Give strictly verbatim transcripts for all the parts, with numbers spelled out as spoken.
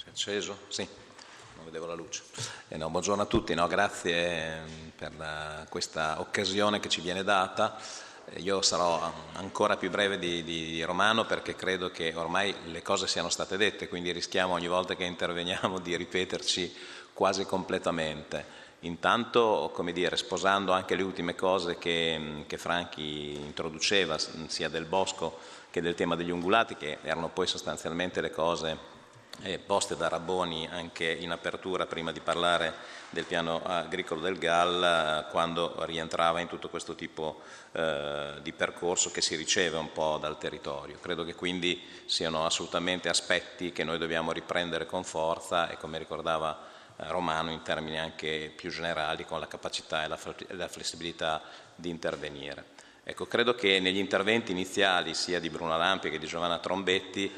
Acceso? Sì, non vedevo la luce. Eh no, buongiorno a tutti, no, grazie per la, questa occasione che ci viene data. Io sarò ancora più breve di, di, di Romano perché credo che ormai le cose siano state dette, quindi rischiamo ogni volta che interveniamo di ripeterci quasi completamente. Intanto, come dire, sposando anche le ultime cose che, che Franchi introduceva, sia del bosco che del tema degli ungulati, che erano poi sostanzialmente le cose eh, poste da Rabboni anche in apertura prima di parlare del piano agricolo del G A L, eh, quando rientrava in tutto questo tipo eh, di percorso che si riceve un po' dal territorio. Credo che quindi siano assolutamente aspetti che noi dobbiamo riprendere con forza e, come ricordava Romano, in termini anche più generali, con la capacità e la, e la flessibilità di intervenire. Ecco, credo che negli interventi iniziali sia di Bruno Lampi che di Giovanna Trombetti,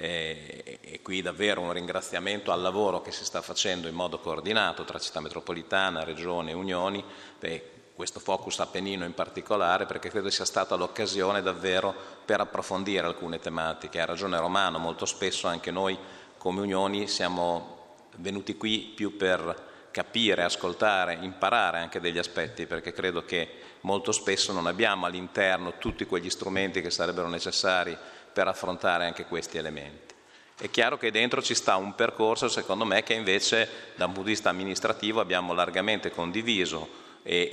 eh, e qui davvero un ringraziamento al lavoro che si sta facendo in modo coordinato tra Città Metropolitana, Regione e Unioni, beh, questo focus Appennino in particolare, perché credo sia stata l'occasione davvero per approfondire alcune tematiche. Ha ragione Romano, molto spesso anche noi come Unioni siamo venuti qui più per capire, ascoltare, imparare anche degli aspetti, perché credo che molto spesso non abbiamo all'interno tutti quegli strumenti che sarebbero necessari per affrontare anche questi elementi. È chiaro che dentro ci sta un percorso, secondo me, che invece da un punto di vista amministrativo abbiamo largamente condiviso e,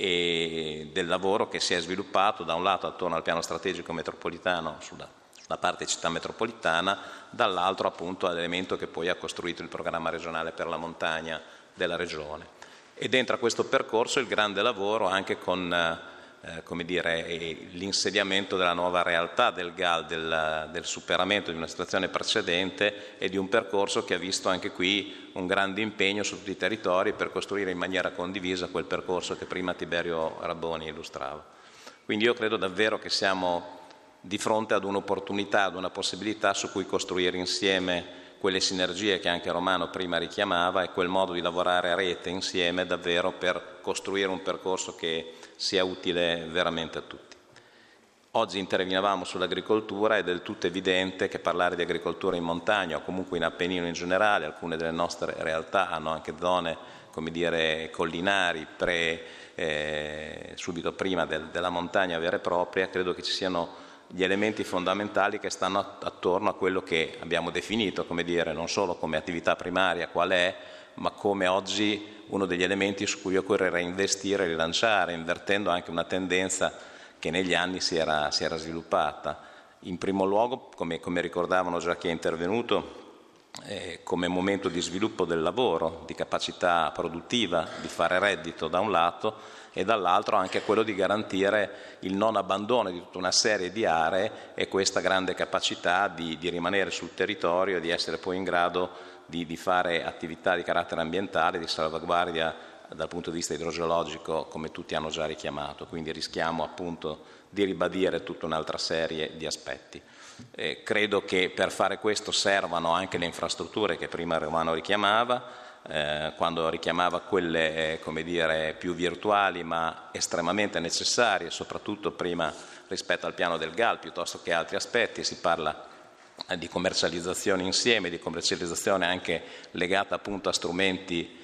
e del lavoro che si è sviluppato da un lato attorno al piano strategico metropolitano sulla la parte città metropolitana, dall'altro appunto all'elemento che poi ha costruito il programma regionale per la montagna della regione. E dentro a questo percorso il grande lavoro anche con eh, come dire, l'insediamento della nuova realtà del G A L, del, del superamento di una situazione precedente e di un percorso che ha visto anche qui un grande impegno su tutti i territori per costruire in maniera condivisa quel percorso che prima Tiberio Rabboni illustrava. Quindi io credo davvero che siamo di fronte ad un'opportunità, ad una possibilità su cui costruire insieme quelle sinergie che anche Romano prima richiamava e quel modo di lavorare a rete insieme davvero per costruire un percorso che sia utile veramente a tutti. Oggi intervenivamo sull'agricoltura, è del tutto evidente che parlare di agricoltura in montagna o comunque in Appennino in generale, alcune delle nostre realtà hanno anche zone, come dire, collinari, pre, eh, subito prima del, della montagna vera e propria, credo che ci siano gli elementi fondamentali che stanno attorno a quello che abbiamo definito, come dire, non solo come attività primaria qual è, ma come oggi uno degli elementi su cui occorre reinvestire e rilanciare, invertendo anche una tendenza che negli anni si era, si era sviluppata. In primo luogo, come, come ricordavano già chi è intervenuto, eh, come momento di sviluppo del lavoro, di capacità produttiva, di fare reddito da un lato, e dall'altro anche quello di garantire il non abbandono di tutta una serie di aree e questa grande capacità di, di rimanere sul territorio e di essere poi in grado di, di fare attività di carattere ambientale, di salvaguardia dal punto di vista idrogeologico, come tutti hanno già richiamato. Quindi rischiamo appunto di ribadire tutta un'altra serie di aspetti. Eh, credo che per fare questo servano anche le infrastrutture che prima Romano richiamava, Eh, quando richiamava quelle eh, come dire, più virtuali ma estremamente necessarie, soprattutto prima rispetto al piano del G A L piuttosto che altri aspetti. Si parla eh, di commercializzazione insieme, di commercializzazione anche legata appunto a strumenti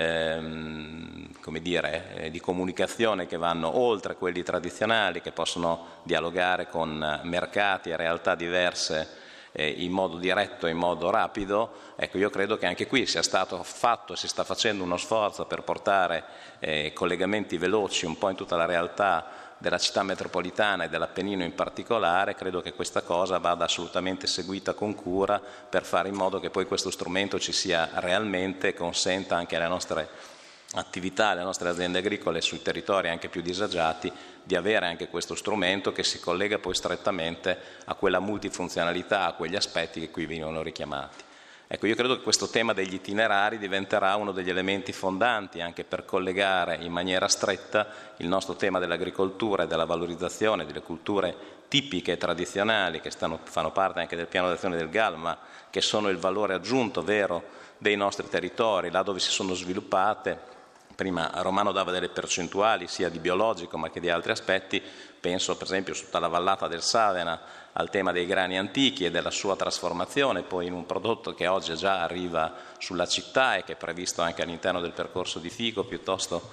ehm, come dire, eh, di comunicazione che vanno oltre quelli tradizionali, che possono dialogare con mercati e realtà diverse in modo diretto, in modo rapido. Ecco, io credo che anche qui sia stato fatto e si sta facendo uno sforzo per portare eh, collegamenti veloci un po' in tutta la realtà della città metropolitana e dell'Appennino in particolare. Credo che questa cosa vada assolutamente seguita con cura per fare in modo che poi questo strumento ci sia realmente e consenta anche alle nostre attività, alle nostre aziende agricole sui territori anche più disagiati di avere anche questo strumento che si collega poi strettamente a quella multifunzionalità, a quegli aspetti che qui venivano richiamati. Ecco, io credo che questo tema degli itinerari diventerà uno degli elementi fondanti anche per collegare in maniera stretta il nostro tema dell'agricoltura e della valorizzazione delle culture tipiche e tradizionali che stanno, fanno parte anche del piano d'azione del G A L, ma che sono il valore aggiunto vero dei nostri territori, là dove si sono sviluppate, Prima Romano dava delle percentuali sia di biologico ma che di altri aspetti, penso per esempio su tutta la vallata del Savena al tema dei grani antichi e della sua trasformazione poi in un prodotto che oggi già arriva sulla città e che è previsto anche all'interno del percorso di Fico, piuttosto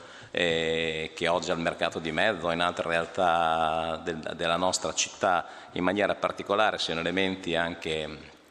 eh, che oggi al mercato di mezzo in altre realtà del, della nostra città in maniera particolare siano elementi anche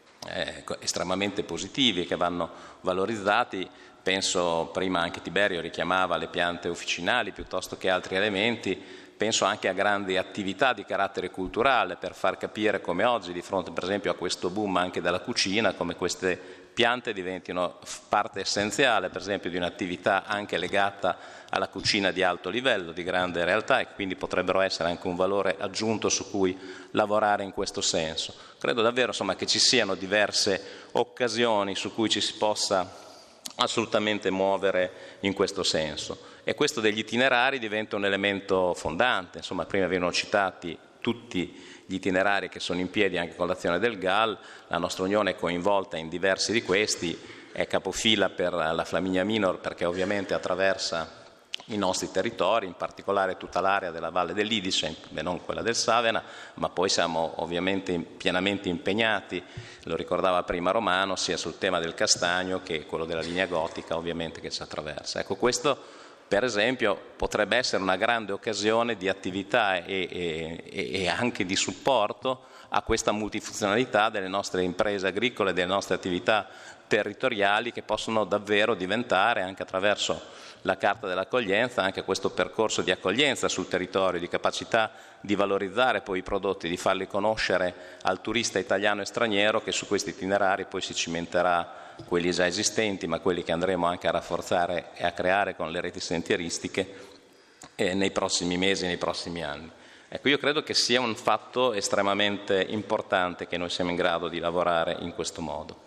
eh, estremamente positivi che vanno valorizzati. Penso, prima anche Tiberio richiamava le piante officinali piuttosto che altri elementi, penso anche a grandi attività di carattere culturale per far capire come oggi, di fronte per esempio a questo boom anche della cucina, come queste piante diventino parte essenziale per esempio di un'attività anche legata alla cucina di alto livello, di grande realtà, e quindi potrebbero essere anche un valore aggiunto su cui lavorare in questo senso. Credo davvero insomma, che ci siano diverse occasioni su cui ci si possa assolutamente muovere in questo senso, e questo degli itinerari diventa un elemento fondante. Insomma, prima venivano citati tutti gli itinerari che sono in piedi anche con l'azione del G A L, la nostra Unione è coinvolta in diversi di questi, è capofila per la Flaminia Minor perché ovviamente attraversa i nostri territori, in particolare tutta l'area della Valle dell'Idice, e non quella del Savena, ma poi siamo ovviamente pienamente impegnati, lo ricordava prima Romano, sia sul tema del castagno che quello della linea gotica ovviamente che ci attraversa. Ecco, questo per esempio potrebbe essere una grande occasione di attività e, e, e anche di supporto a questa multifunzionalità delle nostre imprese agricole, delle nostre attività territoriali che possono davvero diventare, anche attraverso la carta dell'accoglienza, anche questo percorso di accoglienza sul territorio, di capacità di valorizzare poi i prodotti, di farli conoscere al turista italiano e straniero che su questi itinerari poi si cimenterà quelli già esistenti, ma quelli che andremo anche a rafforzare e a creare con le reti sentieristiche eh, nei prossimi mesi e nei prossimi anni. Ecco, io credo che sia un fatto estremamente importante che noi siamo in grado di lavorare in questo modo.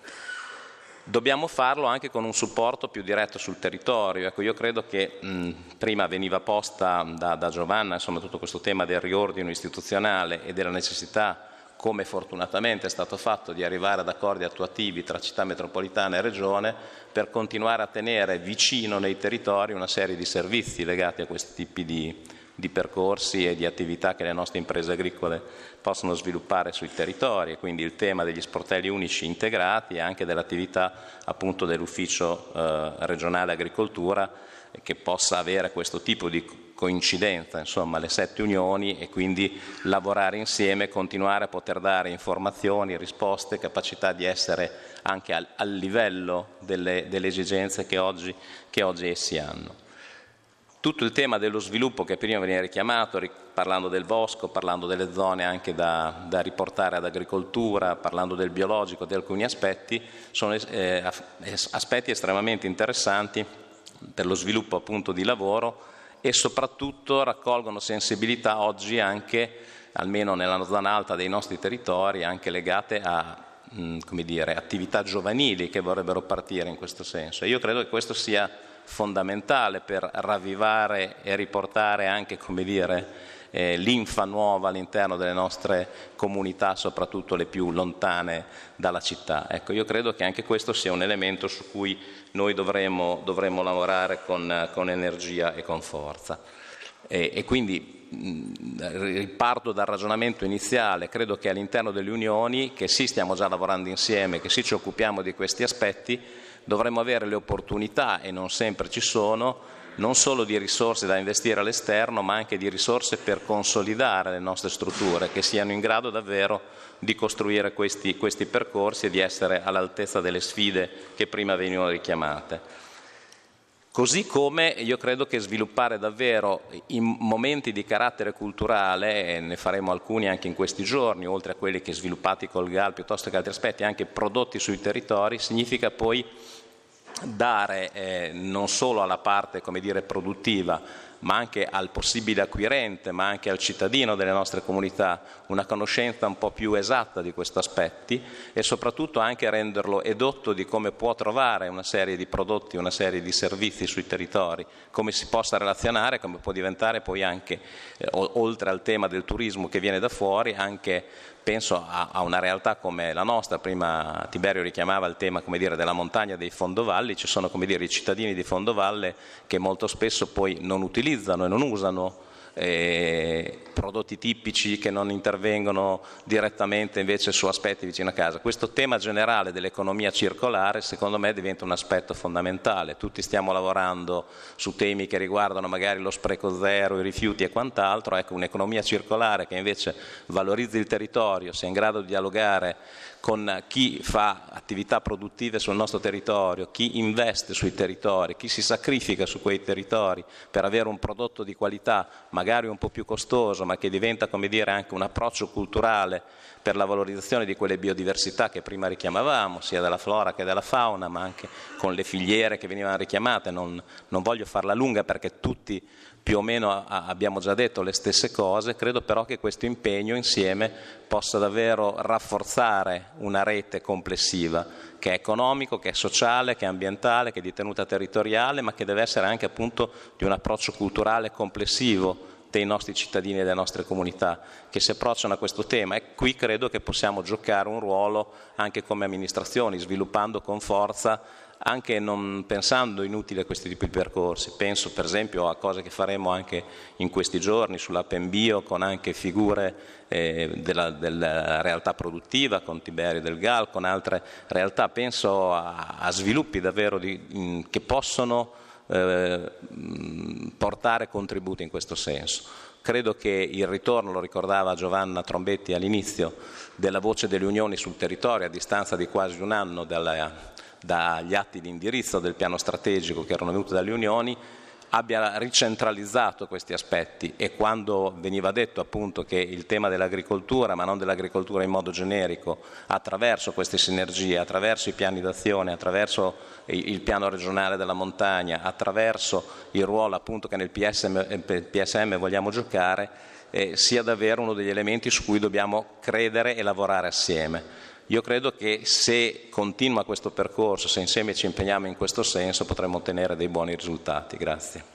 Dobbiamo farlo anche con un supporto più diretto sul territorio. Ecco, io credo che mh, prima veniva posta da, da Giovanna insomma, tutto questo tema del riordino istituzionale e della necessità, come fortunatamente è stato fatto, di arrivare ad accordi attuativi tra città metropolitana e regione per continuare a tenere vicino nei territori una serie di servizi legati a questi tipi di, di percorsi e di attività che le nostre imprese agricole possono sviluppare sui territori, e quindi il tema degli sportelli unici integrati e anche dell'attività appunto dell'ufficio eh, regionale agricoltura che possa avere questo tipo di coincidenza, insomma, le sette unioni, e quindi lavorare insieme, continuare a poter dare informazioni, risposte, capacità di essere anche al, al livello delle, delle esigenze che oggi, che oggi essi hanno. Tutto il tema dello sviluppo che prima veniva richiamato, parlando del bosco, parlando delle zone anche da, da riportare ad agricoltura, parlando del biologico, di alcuni aspetti, sono eh, aspetti estremamente interessanti per lo sviluppo appunto di lavoro, e soprattutto raccolgono sensibilità oggi anche, almeno nella zona alta dei nostri territori, anche legate a mh, come dire, attività giovanili che vorrebbero partire in questo senso. E io credo che questo sia fondamentale per ravvivare e riportare anche, come dire, eh, linfa nuova all'interno delle nostre comunità, soprattutto le più lontane dalla città. Ecco, io credo che anche questo sia un elemento su cui noi dovremmo, dovremmo lavorare con, con energia e con forza. E, e quindi mh, riparto dal ragionamento iniziale. Credo che all'interno delle unioni, che sì stiamo già lavorando insieme, che sì ci occupiamo di questi aspetti, dovremmo avere le opportunità, e non sempre ci sono, non solo di risorse da investire all'esterno, ma anche di risorse per consolidare le nostre strutture, che siano in grado davvero di costruire questi, questi percorsi e di essere all'altezza delle sfide che prima venivano richiamate. Così come io credo che sviluppare davvero in momenti di carattere culturale, e ne faremo alcuni anche in questi giorni, oltre a quelli che sviluppati col G A L piuttosto che altri aspetti, anche prodotti sui territori, significa poi dare eh, non solo alla parte, come dire, produttiva, ma anche al possibile acquirente, ma anche al cittadino delle nostre comunità, una conoscenza un po' più esatta di questi aspetti e soprattutto anche renderlo edotto di come può trovare una serie di prodotti, una serie di servizi sui territori, come si possa relazionare, come può diventare poi anche, eh, oltre al tema del turismo che viene da fuori, anche penso a, a una realtà come la nostra. Prima Tiberio richiamava il tema, come dire, della montagna dei fondovalli. Ci sono, come dire, i cittadini di fondovalle che molto spesso poi non utilizzano e non usano eh, prodotti tipici, che non intervengono direttamente invece su aspetti vicino a casa. Questo tema generale dell'economia circolare secondo me diventa un aspetto fondamentale. Tutti stiamo lavorando su temi che riguardano magari lo spreco zero, i rifiuti e quant'altro. Ecco, un'economia circolare che invece valorizzi il territorio, sia in grado di dialogare con chi fa attività produttive sul nostro territorio, chi investe sui territori, chi si sacrifica su quei territori per avere un prodotto di qualità, magari un po' più costoso, ma che diventa, come dire, anche un approccio culturale per la valorizzazione di quelle biodiversità che prima richiamavamo, sia della flora che della fauna, ma anche con le filiere che venivano richiamate. Non, non voglio farla lunga perché tutti più o meno abbiamo già detto le stesse cose. Credo però che questo impegno insieme possa davvero rafforzare una rete complessiva che è economico, che è sociale, che è ambientale, che è di tenuta territoriale, ma che deve essere anche appunto di un approccio culturale complessivo dei nostri cittadini e delle nostre comunità che si approcciano a questo tema. E qui credo che possiamo giocare un ruolo anche come amministrazioni, sviluppando con forza, anche non pensando inutili a questi tipi di percorsi. Penso per esempio a cose che faremo anche in questi giorni sulla Pembio, con anche figure eh, della, della realtà produttiva, con Tiberio del Gal, con altre realtà. Penso a, a sviluppi davvero di, in, che possono eh, portare contributi in questo senso. Credo che il ritorno, lo ricordava Giovanna Trombetti all'inizio, della voce delle unioni sul territorio a distanza di quasi un anno dalla dagli atti di indirizzo del piano strategico che erano venuti dalle unioni, abbia ricentralizzato questi aspetti. E quando veniva detto appunto che il tema dell'agricoltura, ma non dell'agricoltura in modo generico, attraverso queste sinergie, attraverso i piani d'azione, attraverso il piano regionale della montagna, attraverso il ruolo appunto che nel P S M vogliamo giocare, eh, sia davvero uno degli elementi su cui dobbiamo credere e lavorare assieme. Io credo che se continua questo percorso, se insieme ci impegniamo in questo senso, potremo ottenere dei buoni risultati. Grazie.